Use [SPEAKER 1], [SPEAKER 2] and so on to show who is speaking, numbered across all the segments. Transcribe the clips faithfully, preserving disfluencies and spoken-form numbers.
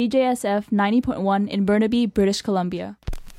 [SPEAKER 1] B J S F ninety point one in Burnaby, British Columbia.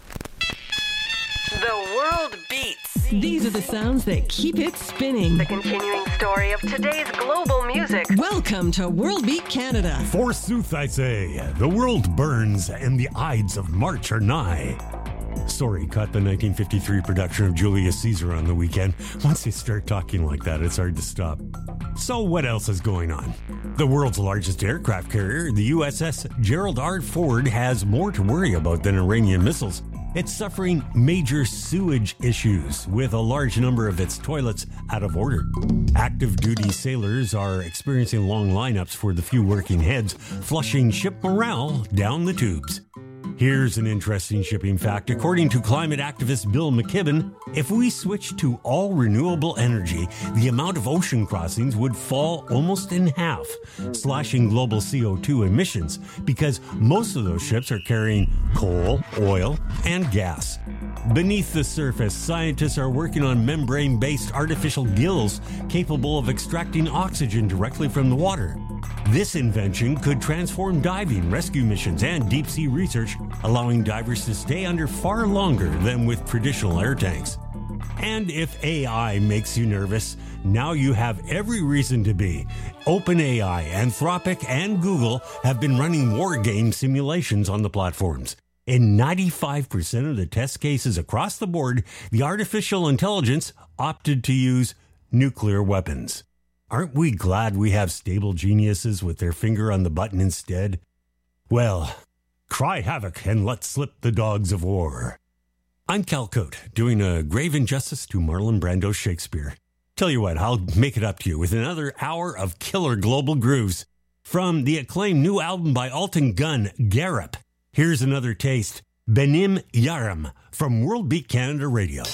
[SPEAKER 2] The world beats.
[SPEAKER 3] These are the sounds that keep it spinning.
[SPEAKER 2] The continuing story of today's global music.
[SPEAKER 3] Welcome to World Beat Canada.
[SPEAKER 4] Forsooth, I say, the world burns and the Ides of March are nigh. Sorry, caught the nineteen fifty-three production of Julius Caesar on the weekend. Once you start talking like that, it's hard to stop. So what else is going on? The world's largest aircraft carrier, the U S S Gerald R. Ford, has more to worry about than Iranian missiles. It's suffering major sewage issues, with a large number of its toilets out of order. Active duty sailors are experiencing long lineups for the few working heads, flushing ship morale down the tubes. Here's an interesting shipping fact. According to climate activist Bill McKibben, if we switch to all renewable energy, the amount of ocean crossings would fall almost in half, slashing global C O two emissions, because most of those ships are carrying coal, oil, and gas. Beneath the surface, scientists are working on membrane-based artificial gills capable of extracting oxygen directly from the water. This invention could transform diving, rescue missions, and deep-sea research, allowing divers to stay under far longer than with traditional air tanks. And if A I makes you nervous, now you have every reason to be. OpenAI, Anthropic, and Google have been running war game simulations on the platforms. In ninety-five percent of the test cases across the board, the artificial intelligence opted to use nuclear weapons. Aren't we glad we have stable geniuses with their finger on the button instead? Well, cry havoc and let slip the dogs of war. I'm Cal Cote, doing a grave injustice to Marlon Brando's Shakespeare. Tell you what, I'll make it up to you with another hour of killer global grooves. From the acclaimed new album by Alton Gunn, Garrep, here's another taste, Benim Yaram, from World Beat Canada Radio.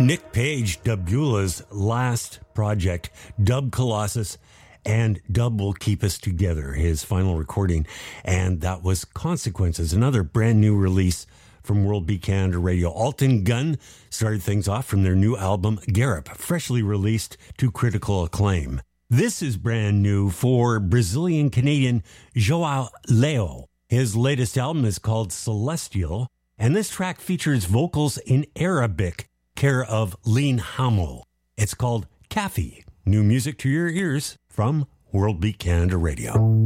[SPEAKER 4] Nick Page, Dubula's last project, Dub Colossus, and Dub Will Keep Us Together, his final recording. And that was Consequences, another brand new release from World Beat Canada Radio. Alton Gunn started things off from their new album, Garip, freshly released to critical acclaim. This is brand new for Brazilian-Canadian Joao Leo. His latest album is called Celestial, and this track features vocals in Arabic, care of Lean Hamo. It's called Kafi. New music to your ears from World Beat Canada Radio.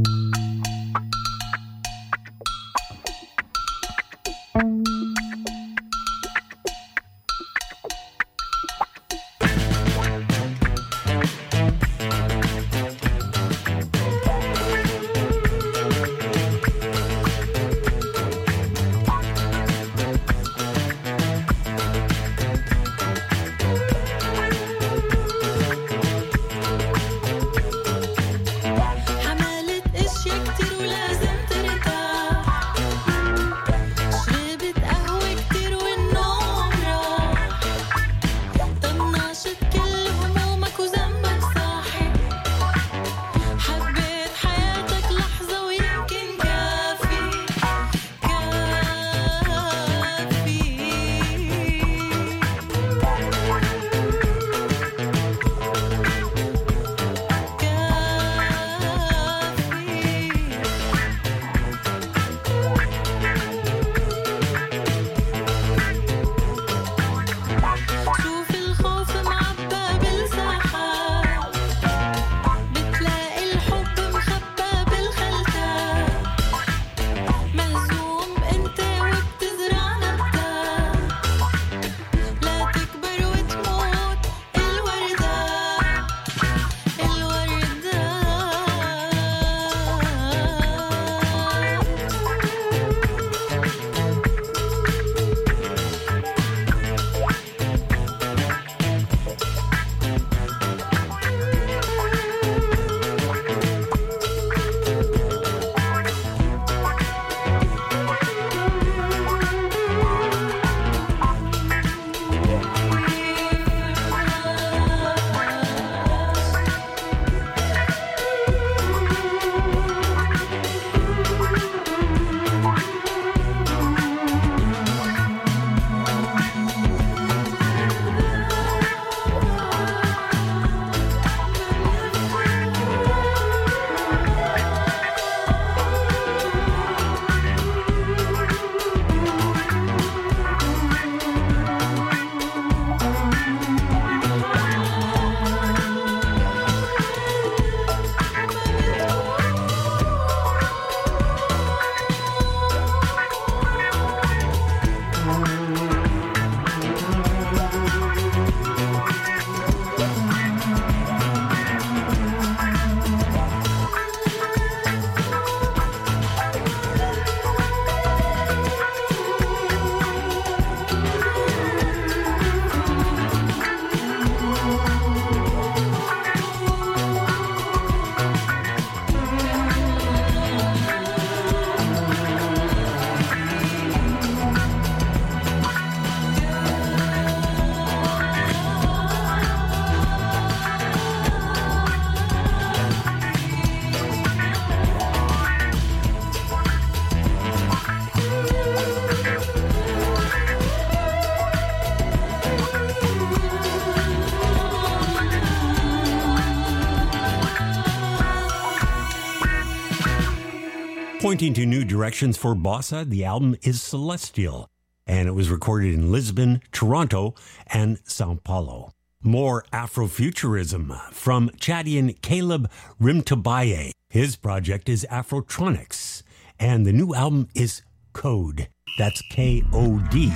[SPEAKER 4] Pointing to new directions for Bossa, the album is Celestial, and it was recorded in Lisbon, Toronto, and Sao Paulo. More Afrofuturism from Chadian Caleb Rimtabaye. His project is Afrotronics, and the new album is Code. That's K O D.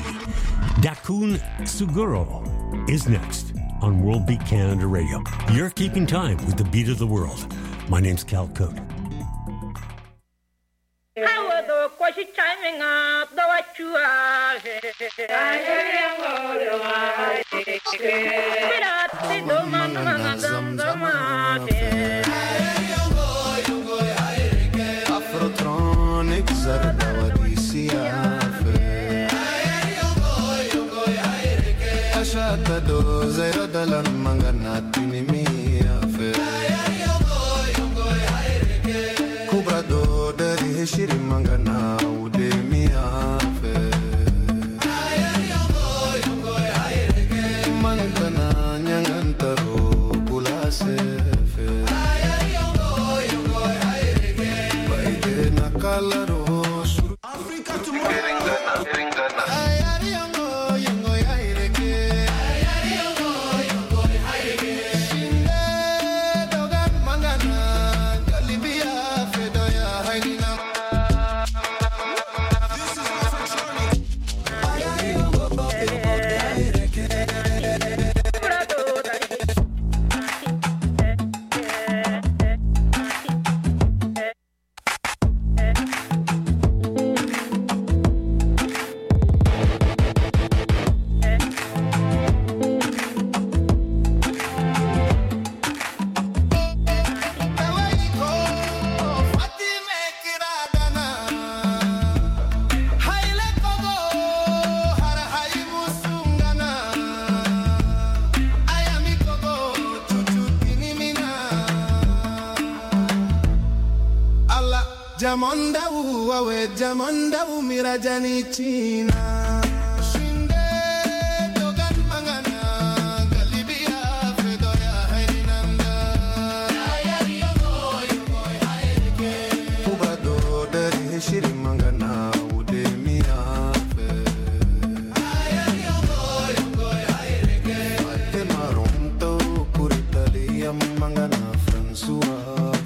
[SPEAKER 4] Dakun Suguro is next on World Beat Canada Radio. You're keeping time with the beat of the world. My name's Cal Cote.
[SPEAKER 5] Afrotronic zarda wadisiya ashata do dalan manganati ni mia fe Kubrado dari shiri mangana ude mia fe Mangana nyangantaro pula se fe Baide nakalaro Africa to Ringana Ringana Jamonda uwe jamonda umirajani China Shinde dogan mangana galibia fedoya hairinanda Ayari yogo yogo hairike Ubado dari shiri mangana ude mia fe Ayari yogo yogo hairike Ate maronto kuritali yam mangana Fransua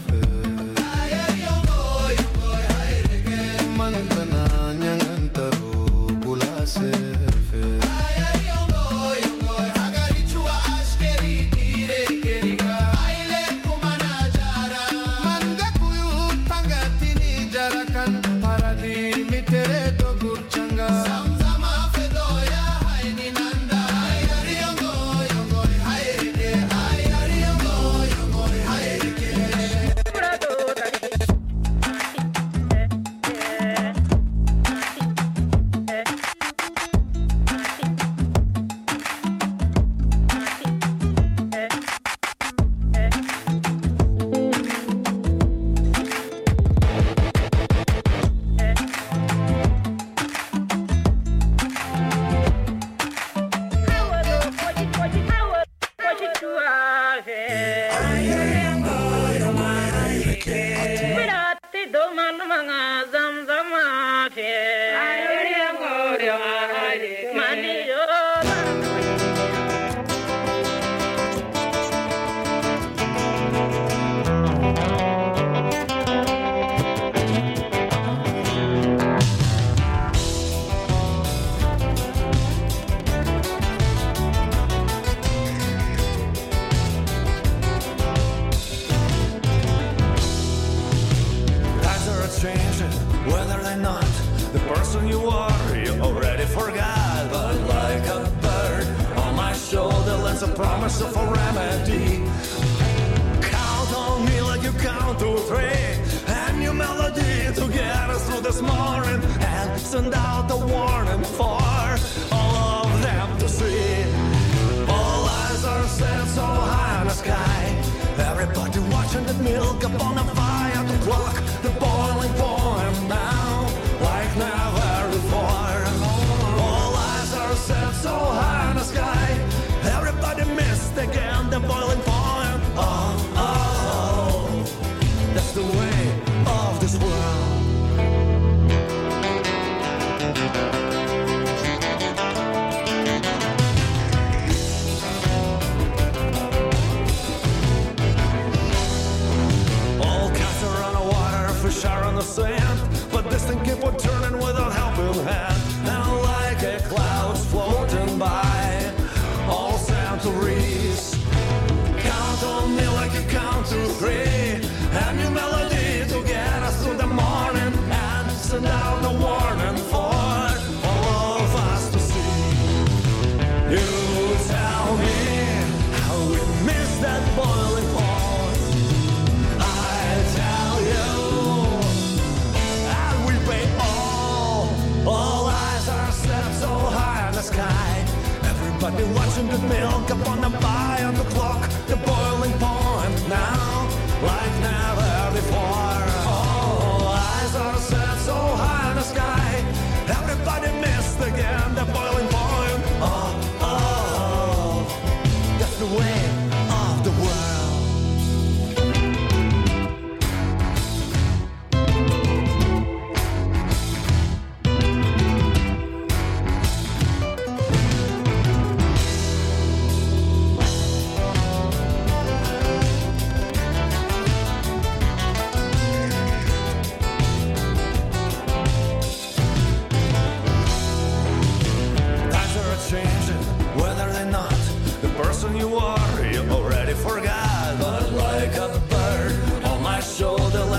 [SPEAKER 5] Whether or not the person you are, you already forgot. But like a bird on my shoulder lands a promise of a remedy. Count on me like you count to three, and your melody to get us through this morning, and send out a warning for all of them to see. All eyes are set so high in the sky, everybody watching the milk upon a fire to clock the boiling point now, like never before. All eyes are set so high in the sky, everybody missed again the boiling point. Oh, oh, that's the way of this world. Fish are on the sand, but this thing keep on turning without helping hand. And like a clouds floating by, all Santoris. Count on me like you count to three, and your melody to get us through the morning, and send out a warning for all of us to see. You tell me how we miss that boiling point. I tell you,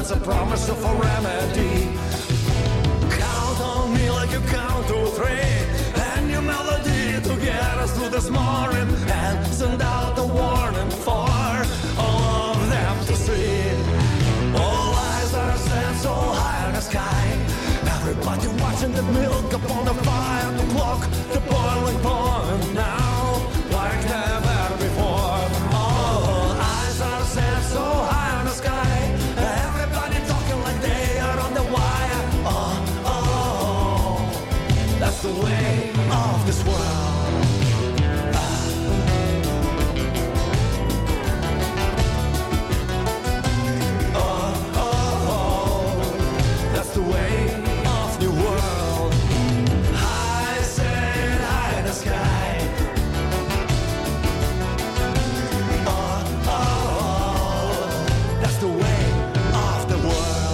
[SPEAKER 5] that's a promise of a remedy. Count on me like you count to three, and your melody to get us through this morning, and send out a warning for all of them to see. All eyes are set so high in the sky, everybody watching the milk upon the fire, the clock, the boiling point now, like never before. All eyes are set so high in the sky, everybody talking like they are on the wire. Oh, oh, that's the way of this world. The way of the world. I said high in the sky. Oh, oh, oh, that's the way of the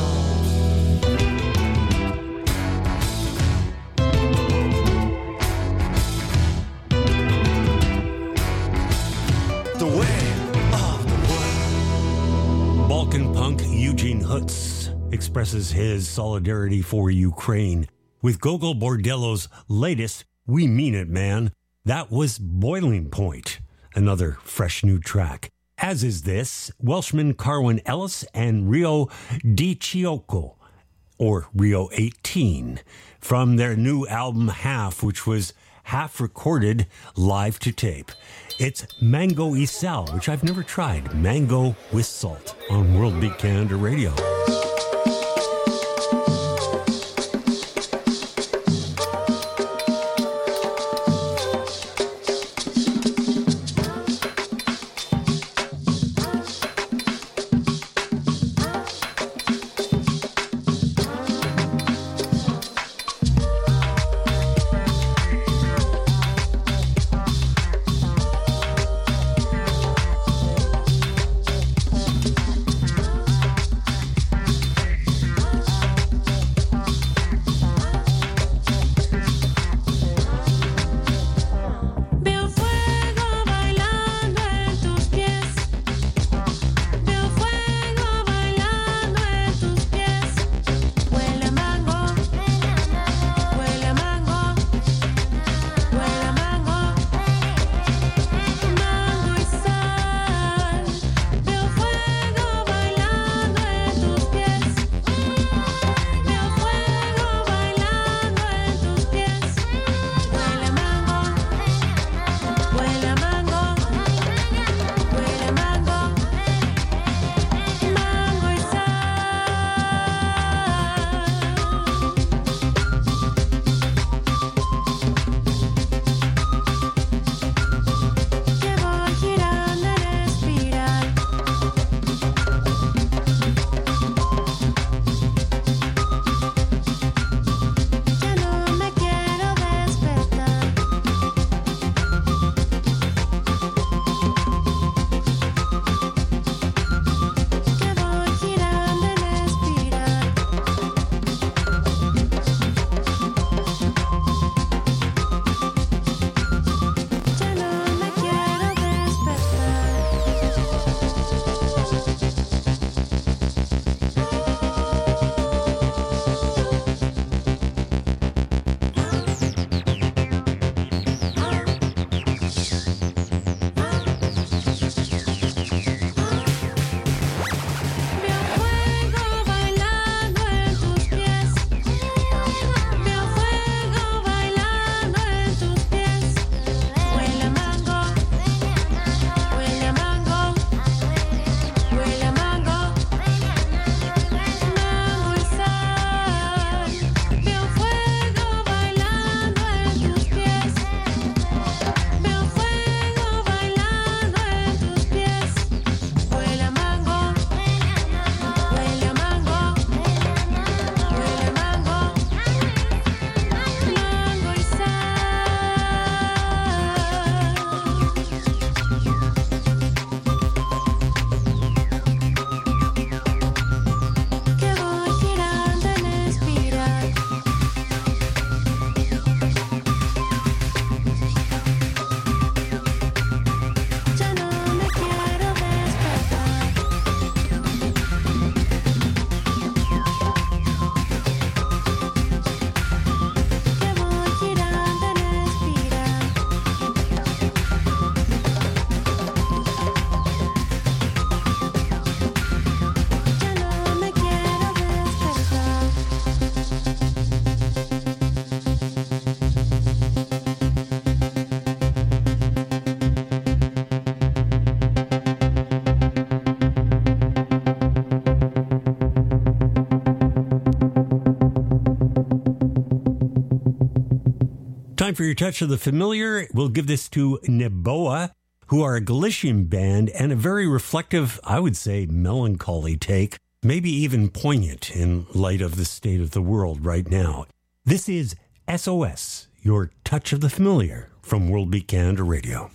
[SPEAKER 5] world. The way of the world.
[SPEAKER 4] Balkan punk Eugene Hutz expresses his solidarity for Ukraine with Gogol Bordello's latest We Mean It Man. That was Boiling Point, another fresh new track. As is this, Welshman Carwyn Ellis and Rio Di Chioco, or Rio eighteen, from their new album Half, which was half recorded live to tape. It's Mango y Sal, which I've never tried. Mango with salt on World Beat Canada Radio. Time for your touch of the familiar. We'll give this to Neboa, who are a Galician band and a very reflective, I would say, melancholy take, maybe even poignant in light of the state of the world right now. This is S O S, your touch of the familiar from World Beat Canada Radio.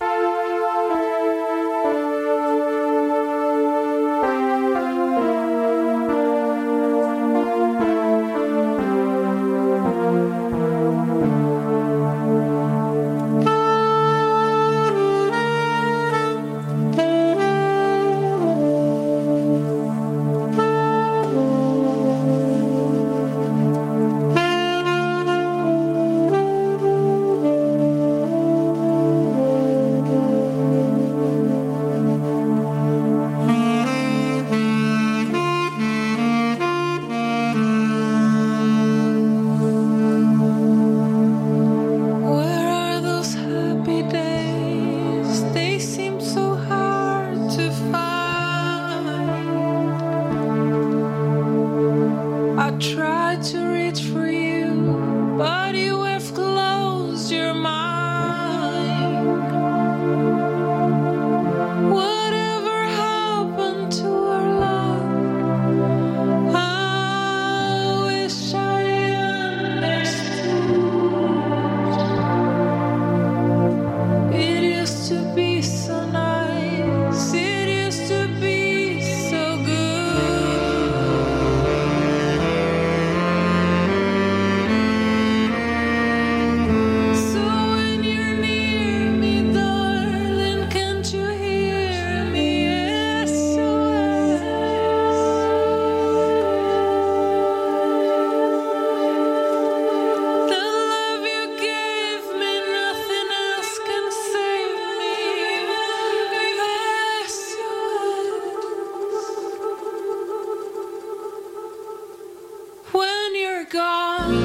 [SPEAKER 6] Gone.